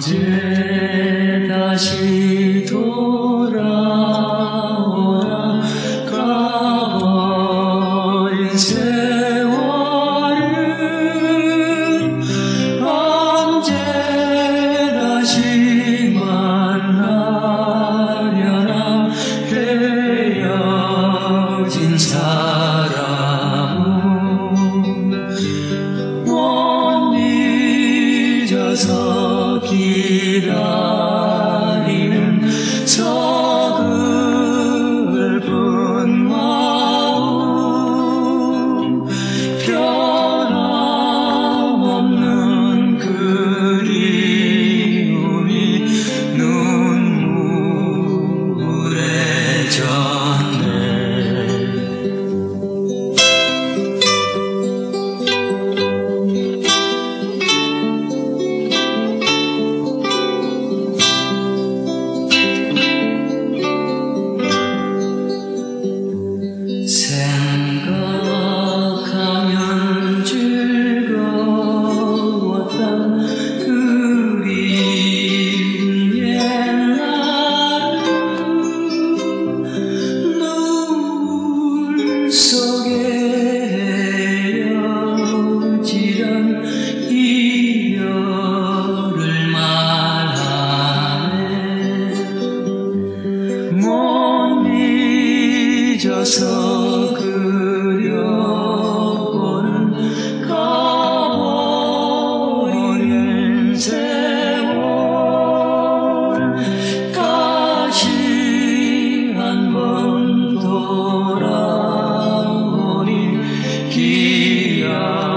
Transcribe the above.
언제 다시 돌아오나 가버린 세월은 언제 다시 만나려나 헤어진 사람은 못 잊어서 기다리는 서글픈 마음 변함없는 그리움이 눈물에 젖네. 생각하면 즐거웠던 그리운 옛날은 눈물 속에 헤어지던 이별을 말하네. 못 잊어서 그려보는 가버린 세월 다시 한번 돌아오니 기약